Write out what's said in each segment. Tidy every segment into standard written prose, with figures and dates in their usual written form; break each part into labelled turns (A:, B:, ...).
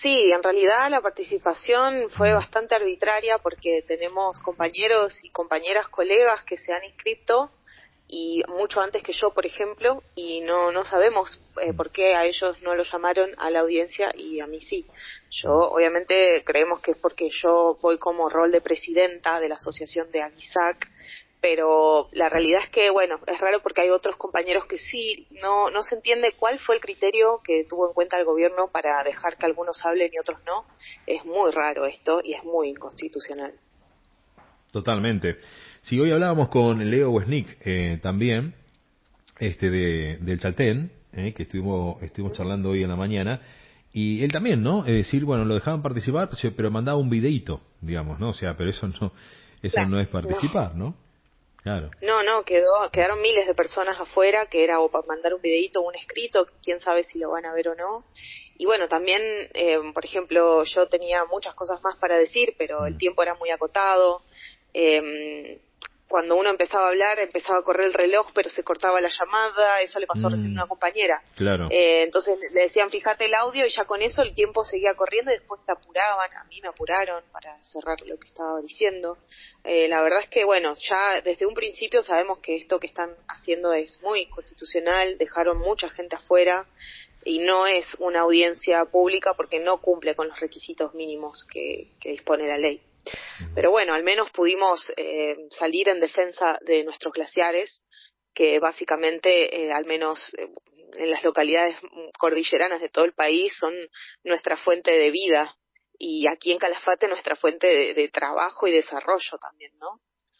A: Sí, en realidad la participación fue bastante arbitraria porque tenemos compañeros y compañeras, colegas que se han inscrito y mucho antes que yo, por ejemplo, y no sabemos por qué a ellos no lo llamaron a la audiencia y a mí sí. Yo, obviamente, creemos que es porque yo voy como rol de presidenta de la asociación de AGISAC, pero la realidad es que, bueno, es raro porque hay otros compañeros que sí, no se entiende cuál fue el criterio que tuvo en cuenta el gobierno para dejar que algunos hablen y otros no. Es muy raro esto y es muy inconstitucional.
B: Totalmente. Si hoy hablábamos con Leo Wesnik también, del Chaltén, que estuvimos charlando hoy en la mañana, y él también, ¿no? Es decir, bueno, lo dejaban participar, pero mandaba un videíto, digamos, ¿no? O sea, pero eso
A: Claro,
B: no es
A: no.
B: participar, ¿no? Claro.
A: No, quedaron miles de personas afuera, que era o para mandar un videíto o un escrito, quién sabe si lo van a ver o no. Y bueno, también, por ejemplo, yo tenía muchas cosas más para decir, pero el
B: Mm.
A: tiempo era muy acotado. Eh, Cuando uno empezaba a hablar, empezaba a correr el reloj, pero se cortaba la llamada. Eso le pasó recién a
B: Mm,
A: una compañera.
B: claro.
A: Entonces le decían, fíjate el audio, y ya con eso el tiempo seguía corriendo y después te apuraban. A mí me apuraron para cerrar lo que estaba diciendo. La verdad es que, bueno, ya desde un principio sabemos que esto que están haciendo es muy inconstitucional, dejaron mucha gente afuera y no es una audiencia pública porque no cumple con los requisitos mínimos que dispone la ley. Pero bueno, al menos pudimos salir en defensa de nuestros glaciares, que básicamente, al menos en las localidades cordilleranas de todo el país, son nuestra fuente de vida. Y aquí en Calafate nuestra fuente de trabajo y desarrollo también, ¿no?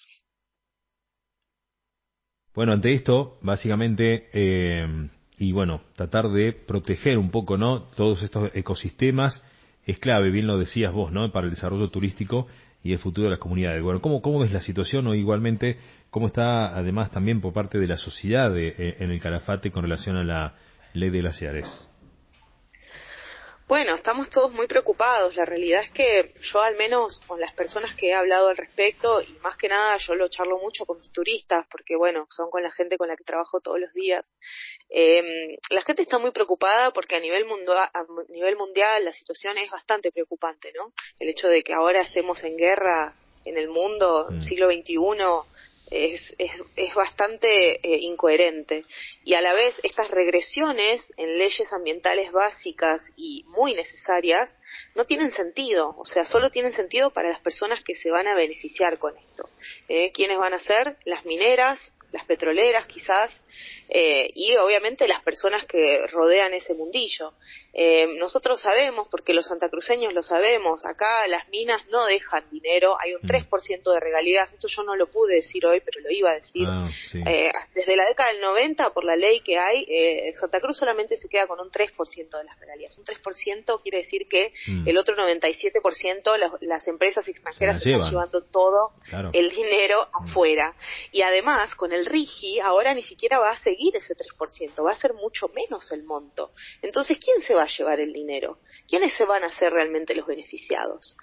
B: Bueno, ante esto, básicamente, y bueno, tratar de proteger un poco, ¿no? Todos estos ecosistemas es clave, bien lo decías vos, ¿no? Para el desarrollo turístico y el futuro de las comunidades. Bueno, ¿cómo ves la situación o igualmente cómo está además también por parte de la sociedad en el Calafate con relación a la ley de glaciares?
A: Bueno, estamos todos muy preocupados. La realidad es que yo, al menos con las personas que he hablado al respecto, y más que nada yo lo charlo mucho con mis turistas, porque bueno, son con la gente con la que trabajo todos los días. La gente está muy preocupada porque a nivel mundial la situación es bastante preocupante, ¿no? El hecho de que ahora estemos en guerra en el mundo,
B: Mm,
A: siglo XXI, es bastante incoherente. Y a la vez estas regresiones en leyes ambientales básicas y muy necesarias no tienen sentido, o sea, solo tienen sentido para las personas que se van a beneficiar con esto. ¿Quiénes van a ser? Las mineras, las petroleras quizás, y obviamente las personas que rodean ese mundillo. Nosotros sabemos, porque los santacruceños lo sabemos, acá las minas no dejan dinero, hay un
B: mm.
A: 3% de regalías, esto yo no lo pude decir hoy, pero lo iba a decir.
B: Ah, sí.
A: Desde la década del 90, por la ley que hay, Santa Cruz solamente se queda con un 3% de las regalías. Un 3% quiere decir que
B: Mm.
A: el otro 97% las empresas
B: Se la
A: extranjeras se están
B: llevan,
A: llevando todo
B: claro.
A: el dinero
B: Mm.
A: afuera. Y además, con el RIGI, ahora ni siquiera va a seguir ese 3%, va a ser mucho menos el monto. Entonces, ¿quién se va a llevar el dinero? ¿Quiénes se van a ser realmente los beneficiados?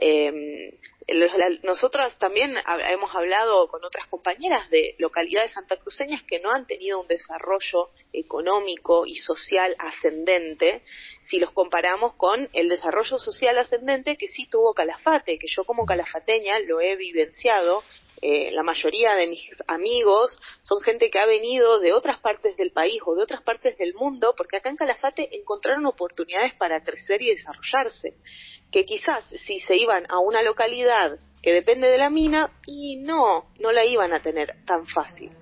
A: Nosotras también hemos hablado con otras compañeras de localidades santacruceñas que no han tenido un desarrollo económico y social ascendente si los comparamos con el desarrollo social ascendente que sí tuvo Calafate, que yo como calafateña lo he vivenciado. La mayoría de mis amigos son gente que ha venido de otras partes del país o de otras partes del mundo, porque acá en Calafate encontraron oportunidades para crecer y desarrollarse, que quizás si se iban a una localidad que depende de la mina, y no la iban a tener tan fácil.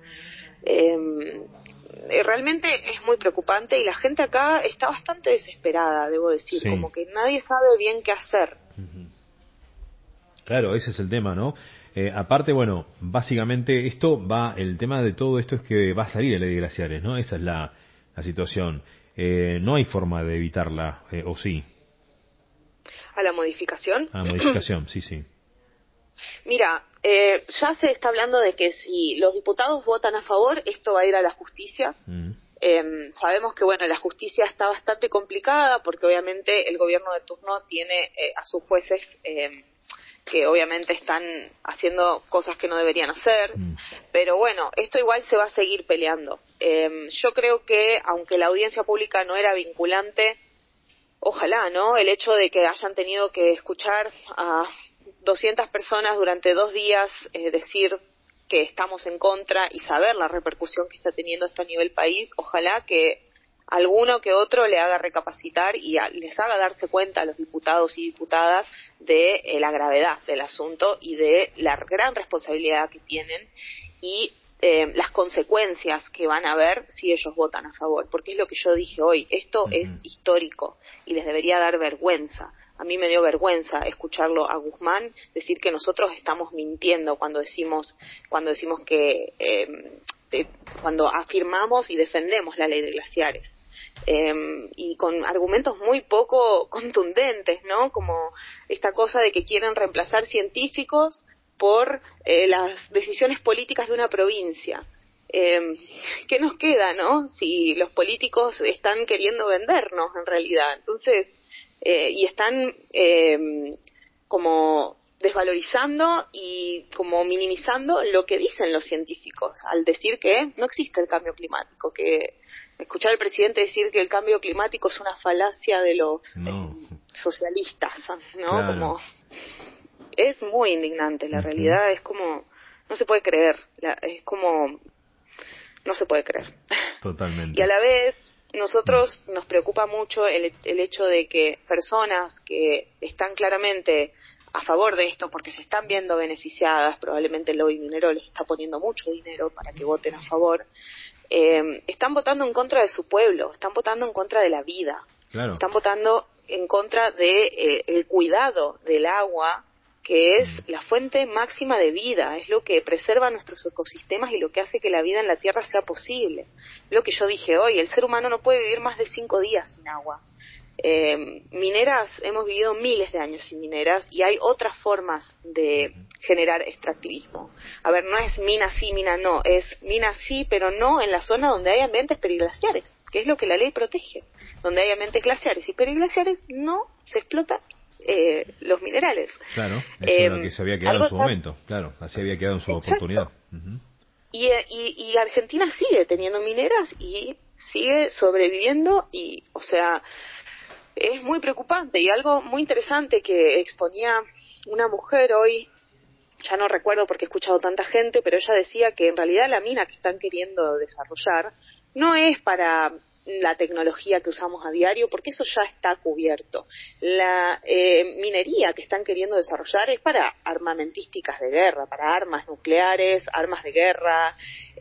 A: Realmente es muy preocupante y la gente acá está bastante desesperada, debo decir,
B: Sí.
A: como que nadie sabe bien qué hacer.
B: Ujú. Claro, ese es el tema, ¿no? Aparte, bueno, básicamente el tema de todo esto es que va a salir la ley de glaciares, ¿no? Esa es la situación. No hay forma de evitarla, o sí.
A: A la modificación.
B: Ah, modificación, sí, sí.
A: Mira, ya se está hablando de que si los diputados votan a favor, esto va a ir a la justicia.
B: Mm,
A: Sabemos que, bueno, la justicia está bastante complicada porque obviamente el gobierno de turno tiene a sus jueces que obviamente están haciendo cosas que no deberían hacer,
B: mm,
A: pero bueno, esto igual se va a seguir peleando. Yo creo que, aunque la audiencia pública no era vinculante, Ojalá, ¿no? El hecho de que hayan tenido que escuchar a 200 personas durante 2 días decir que estamos en contra y saber la repercusión que está teniendo esto a nivel país, ojalá que alguno que otro le haga recapacitar y les haga darse cuenta a los diputados y diputadas de la gravedad del asunto y de la gran responsabilidad que tienen y las consecuencias que van a haber si ellos votan a favor, porque es lo que yo dije hoy, esto es histórico y les debería dar vergüenza. A mí me dio vergüenza escucharlo a Guzmán decir que nosotros estamos mintiendo cuando decimos que cuando afirmamos y defendemos la ley de glaciares. Y con argumentos muy poco contundentes, ¿no? Como esta cosa de que quieren reemplazar científicos por las decisiones políticas de una provincia. ¿Qué nos queda, no? Si los políticos están queriendo vendernos, en realidad. Entonces, y están como desvalorizando y como minimizando lo que dicen los científicos al decir que no existe el cambio climático, que escuchar al presidente decir que el cambio climático es una falacia de los socialistas, ¿no? Claro. Como es muy indignante, la realidad es como no se puede creer, es como no se puede creer.
B: Totalmente.
A: Y a la vez nosotros nos preocupa mucho el hecho de que personas que están claramente a favor de esto porque se están viendo beneficiadas, probablemente el lobby minero les está poniendo mucho dinero para que voten a favor, están votando en contra de su pueblo, están votando en contra de la vida, claro. Están votando en contra de el cuidado del agua, que es la fuente máxima de vida, es lo que preserva nuestros ecosistemas y lo que hace que la vida en la Tierra sea posible. Lo que yo dije hoy, el ser humano no puede vivir más de 5 días sin agua. Mineras, hemos vivido miles de años sin mineras y hay otras formas de generar extractivismo. A ver, no es mina sí, mina no, es mina sí, pero no en la zona donde hay ambientes periglaciares, que es lo que la ley protege. Donde hay ambientes glaciares y periglaciares no se explota los minerales.
B: Claro, eso es lo que se había quedado en su momento, claro, así había quedado en su oportunidad.
A: Y Argentina sigue teniendo mineras y sigue sobreviviendo y, o sea, es muy preocupante. Y algo muy interesante que exponía una mujer hoy, ya no recuerdo porque he escuchado tanta gente, pero ella decía que en realidad la mina que están queriendo desarrollar no es para la tecnología que usamos a diario, porque eso ya está cubierto. La minería que están queriendo desarrollar es para armamentísticas de guerra, para armas nucleares, armas de guerra,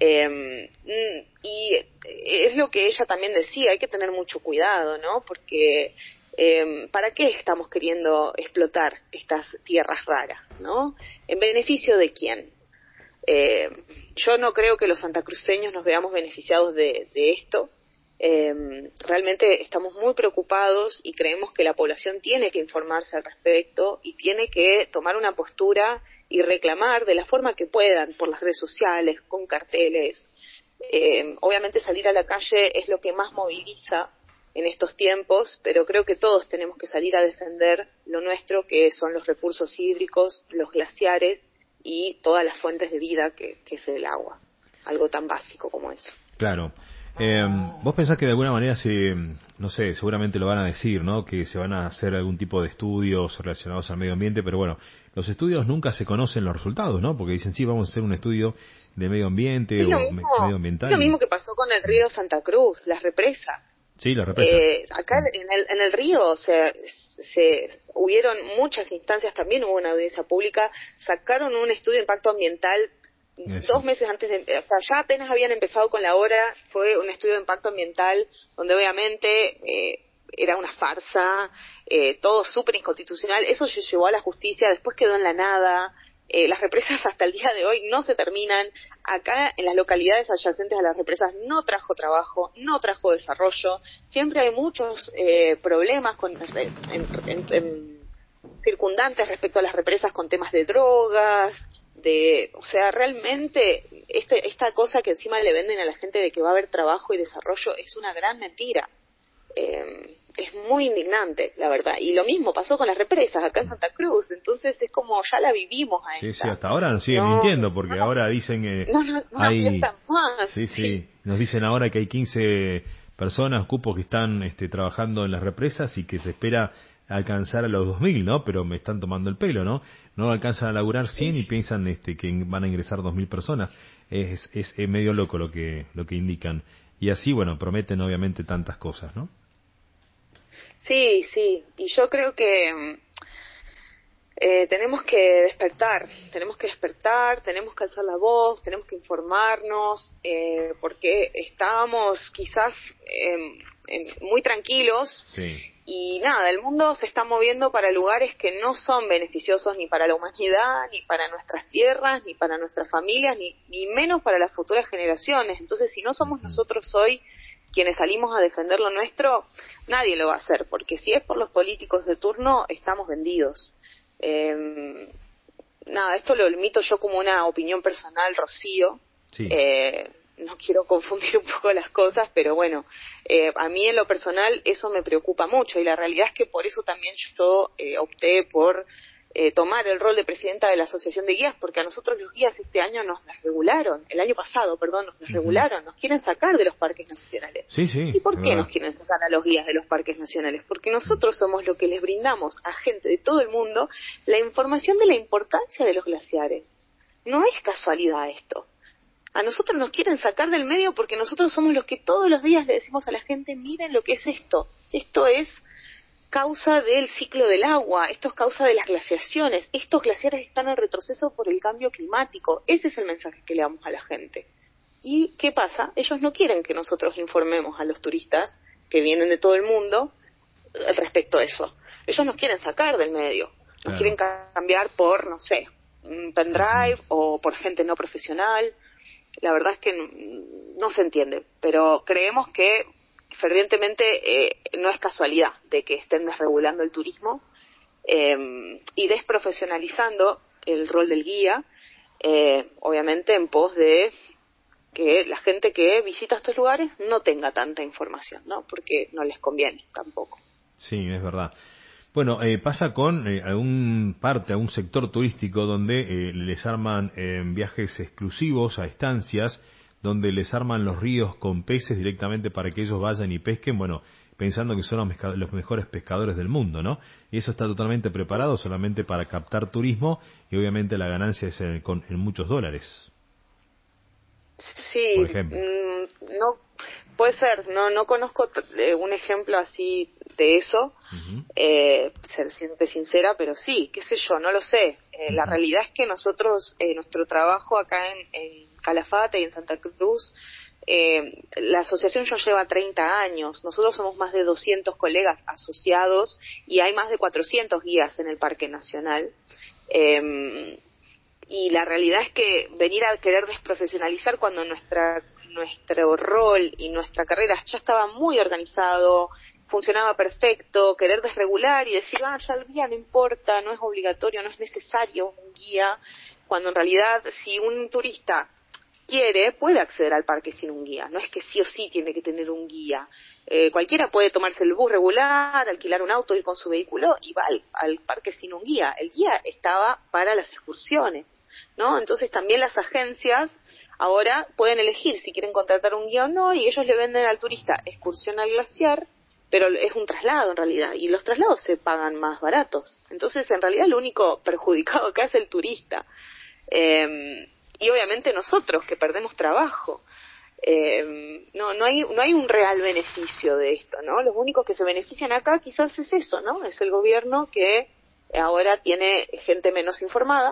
A: y es lo que ella también decía, hay que tener mucho cuidado, ¿no? Porque ¿para qué estamos queriendo explotar estas tierras raras, ¿no? ¿En beneficio de quién? Yo no creo que los santacruceños nos veamos beneficiados de esto. Realmente estamos muy preocupados y creemos que la población tiene que informarse al respecto y tiene que tomar una postura y reclamar de la forma que puedan, por las redes sociales, con carteles. Obviamente salir a la calle es lo que más moviliza en estos tiempos, pero creo que todos tenemos que salir a defender lo nuestro, que son los recursos hídricos, los glaciares y todas las fuentes de vida que es el agua, algo tan básico como eso.
B: Claro. ¿Vos pensás que de alguna manera no sé, seguramente lo van a decir, ¿no? Que se van a hacer algún tipo de estudios relacionados al medio ambiente, pero bueno, los estudios nunca se conocen los resultados, ¿no? Porque dicen, sí, vamos a hacer un estudio de medio ambiente o medioambiental.
A: Es lo mismo que pasó con el río Santa Cruz, las represas.
B: Sí, las represas.
A: Acá en el río se hubieron muchas instancias, también hubo una audiencia pública, sacaron un estudio de impacto ambiental 2 meses antes de, o sea, ya apenas habían empezado con la obra, fue un estudio de impacto ambiental donde obviamente era una farsa, todo súper inconstitucional, eso se llevó a la justicia, después quedó en la nada. Las represas hasta el día de hoy no se terminan. Acá en las localidades adyacentes a las represas no trajo trabajo, no trajo desarrollo. Siempre hay muchos problemas circundantes respecto a las represas con temas de drogas, o sea, realmente esta cosa que encima le venden a la gente de que va a haber trabajo y desarrollo es una gran mentira. Es muy indignante, la verdad. Y lo mismo pasó con las represas acá en Santa Cruz. Entonces es como ya la vivimos a esta.
B: Sí, hasta ahora nos siguen mintiendo porque ahora dicen que
A: no
B: hay...
A: más.
B: Sí, nos dicen ahora que hay 15 personas, cupos que están trabajando en las represas y que se espera alcanzar a los 2000, ¿no? Pero me están tomando el pelo, ¿no? No alcanzan a laburar 100 y piensan que van a ingresar 2000 personas. Es medio loco lo que indican. Y así, bueno, prometen obviamente tantas cosas, ¿no?
A: Sí, sí, y yo creo que tenemos que despertar, tenemos que alzar la voz, tenemos que informarnos, porque estábamos quizás muy tranquilos
B: Sí.
A: y nada, el mundo se está moviendo para lugares que no son beneficiosos ni para la humanidad, ni para nuestras tierras, ni para nuestras familias, ni menos para las futuras generaciones. Entonces, si no somos nosotros hoy quienes salimos a defender lo nuestro, nadie lo va a hacer, porque si es por los políticos de turno, estamos vendidos. Nada, esto lo limito yo como una opinión personal, Rocío.
B: Sí.
A: No quiero confundir un poco las cosas, pero bueno, a mí en lo personal eso me preocupa mucho y la realidad es que por eso también yo opté por tomar el rol de presidenta de la Asociación de Guías, porque a nosotros los guías este año nos las regularon, el año pasado, perdón, nos las regularon, nos quieren sacar de los parques nacionales.
B: Sí, sí,
A: ¿Y por
B: es
A: qué
B: verdad.
A: nos quieren sacar a los guías de los parques nacionales? Porque nosotros somos lo que les brindamos a gente de todo el mundo la información de la importancia de los glaciares. No es casualidad esto. A nosotros nos quieren sacar del medio porque nosotros somos los que todos los días le decimos a la gente, miren lo que es esto. Esto es causa del ciclo del agua, esto es causa de las glaciaciones, estos glaciares están en retroceso por el cambio climático. Ese es el mensaje que le damos a la gente. ¿Y qué pasa? Ellos no quieren que nosotros informemos a los turistas que vienen de todo el mundo respecto a eso. Ellos nos quieren sacar del medio, nos quieren cambiar por, no sé, un pendrive o por gente no profesional. La verdad es que no se entiende, pero creemos que fervientemente no es casualidad de que estén desregulando el turismo y desprofesionalizando el rol del guía, obviamente en pos de que la gente que visita estos lugares no tenga tanta información, ¿no? Porque no les conviene tampoco.
B: Sí, es verdad. Bueno, pasa con a un sector turístico donde les arman viajes exclusivos a estancias, donde les arman los ríos con peces directamente para que ellos vayan y pesquen, bueno, pensando que son los mejores pescadores del mundo, ¿no? Y eso está totalmente preparado solamente para captar turismo y obviamente la ganancia es en muchos dólares, por
A: Sí,
B: ejemplo.
A: no puede ser, no conozco un ejemplo así de eso,
B: Ujú,
A: siempre sincera, pero sí, qué sé yo, no lo sé. La
B: ujú.
A: realidad es que nosotros, nuestro trabajo acá en Calafate y en Santa Cruz, la asociación ya lleva 30 años, nosotros somos más de 200 colegas asociados y hay más de 400 guías en el Parque Nacional. Y la realidad es que venir a querer desprofesionalizar cuando nuestro rol y nuestra carrera ya estaba muy organizado, funcionaba perfecto, querer desregular y decir, ya el guía no importa, no es obligatorio, no es necesario un guía, cuando en realidad si un turista quiere, puede acceder al parque sin un guía. No es que sí o sí tiene que tener un guía. Cualquiera puede tomarse el bus regular, alquilar un auto, ir con su vehículo y va al parque sin un guía. El guía estaba para las excursiones, ¿no? Entonces también las agencias ahora pueden elegir si quieren contratar un guía o no y ellos le venden al turista excursión al glaciar, pero es un traslado en realidad y los traslados se pagan más baratos. Entonces en realidad lo único perjudicado acá es el turista. Y obviamente nosotros que perdemos trabajo. No hay un real beneficio de esto, ¿no? Los únicos que se benefician acá quizás es eso, ¿no? Es el gobierno que ahora tiene gente menos informada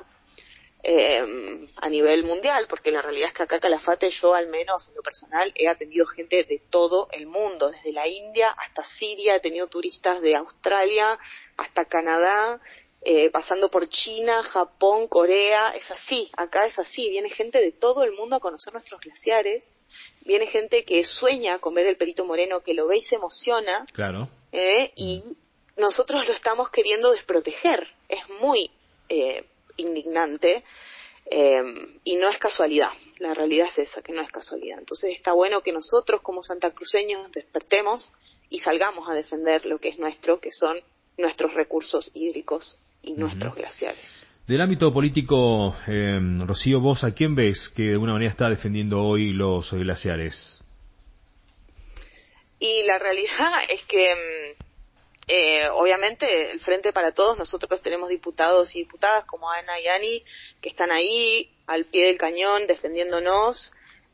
A: a nivel mundial, porque la realidad es que acá Calafate yo al menos en lo personal he atendido gente de todo el mundo, desde la India hasta Siria, he tenido turistas de Australia hasta Canadá, pasando por China, Japón, Corea, es así, acá es así, viene gente de todo el mundo a conocer nuestros glaciares, viene gente que sueña con ver el Perito Moreno, que lo ve y se emociona,
B: Claro.
A: y nosotros lo estamos queriendo desproteger, es muy indignante, y no es casualidad, la realidad es esa, que no es casualidad. Entonces está bueno que nosotros como santacruceños despertemos y salgamos a defender lo que es nuestro, que son nuestros recursos hídricos y
B: Ujú.
A: nuestros glaciares.
B: Del ámbito político, Rocío, ¿vos a quién ves que de alguna manera está defendiendo hoy los glaciares?
A: Y la realidad es que obviamente el Frente para Todos, nosotros tenemos diputados y diputadas como Ana y Ani que están ahí al pie del cañón defendiéndonos,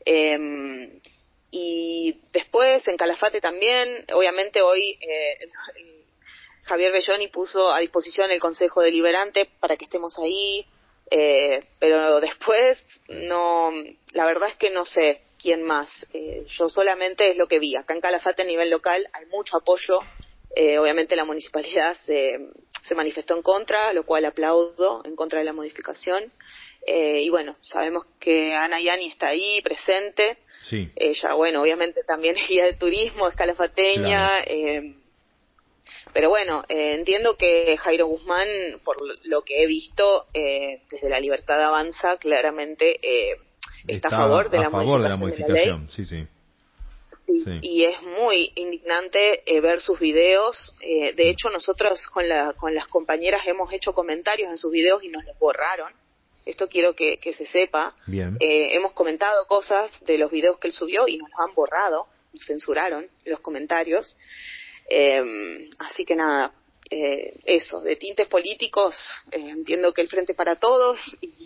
A: y después en Calafate también, obviamente hoy Javier Belloni puso a disposición el Consejo Deliberante para que estemos ahí, pero después no, la verdad es que no sé quién más. Yo solamente es lo que vi. Acá en Calafate a nivel local hay mucho apoyo. Obviamente la municipalidad se manifestó en contra, lo cual aplaudo, en contra de la modificación. Y bueno, sabemos que Ana Yani está ahí, presente.
B: Sí.
A: Ella, bueno, obviamente también es guía de turismo, es calafateña.
B: Claro.
A: Pero bueno, entiendo que Jairo Guzmán, por lo que he visto, desde La Libertad Avanza, claramente está a favor de
B: a
A: la
B: favor de la
A: modificación de la ley.
B: modificación, sí, sí.
A: Sí,
B: Sí.
A: y es muy indignante ver sus videos. De hecho, nosotros con las compañeras hemos hecho comentarios en sus videos y nos los borraron. Esto quiero que se sepa.
B: Bien.
A: Hemos comentado cosas de los videos que él subió y nos los han borrado, nos censuraron los comentarios. Así que nada, eso, de tintes políticos, entiendo que el Frente para Todos y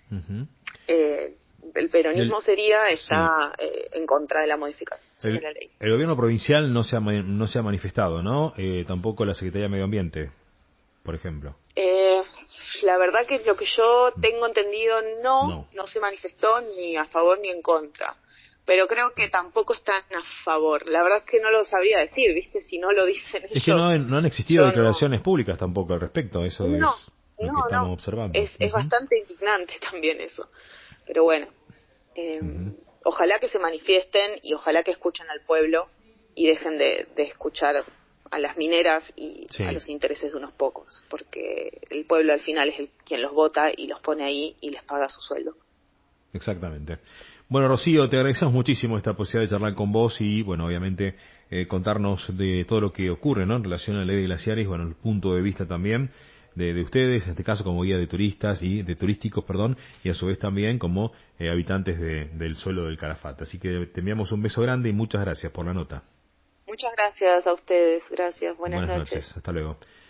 A: el peronismo está en contra de la modificación de la ley.
B: El gobierno provincial no se ha manifestado, ¿no? Tampoco la Secretaría de Medio Ambiente, por ejemplo.
A: La verdad que lo que yo tengo entendido no se manifestó ni a favor ni en contra. Pero creo que tampoco están a favor. La verdad es que no lo sabría decir, ¿viste? Si no lo dicen ellos.
B: Es que no han existido declaraciones públicas tampoco al respecto. Eso es lo que estamos observando.
A: Es bastante indignante también eso. Pero bueno, ojalá que se manifiesten y ojalá que escuchen al pueblo y dejen de escuchar a las mineras y a los intereses de unos pocos. Porque el pueblo al final es quien los vota y los pone ahí y les paga su sueldo.
B: Exactamente. Bueno, Rocío, te agradecemos muchísimo esta posibilidad de charlar con vos y, bueno, obviamente contarnos de todo lo que ocurre, ¿no? En relación a la ley de glaciares y, bueno, el punto de vista también de ustedes, en este caso como guía de turistas y de turísticos, perdón, y a su vez también como habitantes del suelo del Calafate. Así que te enviamos un beso grande y muchas gracias por la nota.
A: Muchas gracias a ustedes. Gracias. Buenas noches.
B: Hasta luego.